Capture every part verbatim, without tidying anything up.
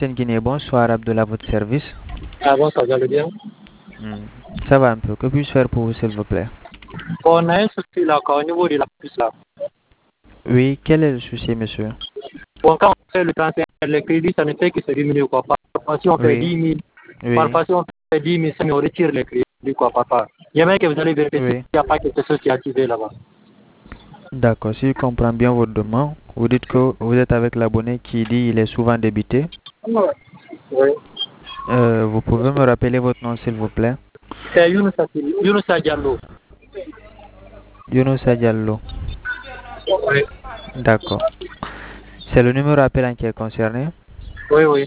Guinée, bonsoir Abdullah, votre service. Ah bon, ça va bien? Hmm, Ça va un peu. Que puis-je faire pour vous, s'il vous plaît? On a un souci là, encore au niveau de la puce là. Oui, quel est le souci, monsieur? Bon, quand on fait le transfert, le crédit, ça ne fait que se diminuer quoi. Parfois, si on fait Oui, dix mille, oui, parfois, si on fait dix mille, ça nous retire le crédit quoi, papa. J'aimerais que vous allez vérifier s'il oui. n'y a pas quelque chose qui est activé là-bas. D'accord, si je comprends bien votre demande, vous dites que vous êtes avec l'abonné qui dit il est souvent débité. Oui. Euh, vous pouvez me rappeler votre nom, s'il vous plaît? C'est Younusa Younusa Diallo. Younousa Diallo. Oui. D'accord. C'est le numéro appelant qui est concerné? Oui, oui.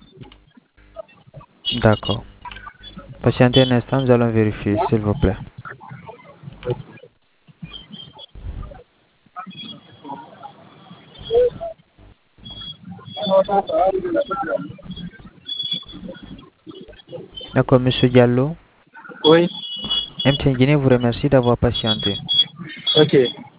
D'accord. Patientez un instant, nous allons vérifier, s'il vous plaît. D'accord, monsieur Diallo. Oui. M T N Guinée vous remercie d'avoir patienté. Ok.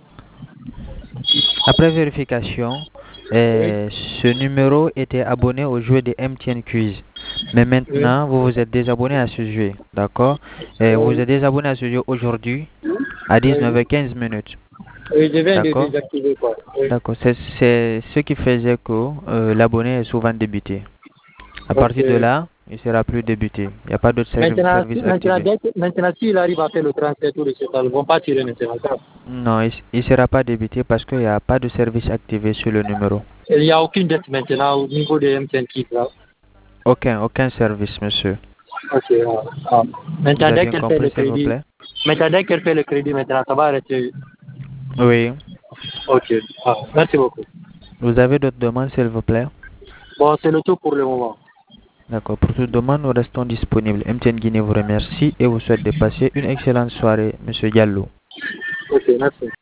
Après vérification, Oui. euh, ce numéro était abonné au jeu de M T N Quiz. Mais Oui. maintenant, vous vous êtes désabonné à ce jeu, d'accord? Et vous vous Oui. êtes désabonné à ce jeu aujourd'hui à dix-neuf Oui. heures quinze minutes, Oui, je viens de d'accord? désactiver quoi. Oui. D'accord, c'est c'est ce qui faisait que euh, l'abonné est souvent débuté. À partir de Ok. là, il ne sera plus débuté. Il n'y a pas d'autre servi- Maintenant, si- service maintenant, activé. dès que- maintenant, s'il arrive à faire le transfert, tous les chefs, ils ne vont pas tirer maintenant. Ça. Non, il ne sera pas débuté parce qu'il n'y a pas de service activé sur le numéro. Il n'y a aucune dette maintenant au niveau de M T N Kit là. Aucun, aucun service, monsieur. Ok. ah, ah. Vous Maintenant, avez dès bien qu'elle fait compris, le s'il vous crédit, plaît? maintenant, dès qu'elle fait le crédit, maintenant, ça va arrêter. Oui. Ok. Ah, merci beaucoup. Vous avez d'autres demandes, s'il vous plaît? Bon, c'est le tout pour le moment. D'accord. Pour toute demande, nous restons disponibles. M T N Guinée vous remercie et vous souhaite de passer une excellente soirée, monsieur Diallo. Ok, merci.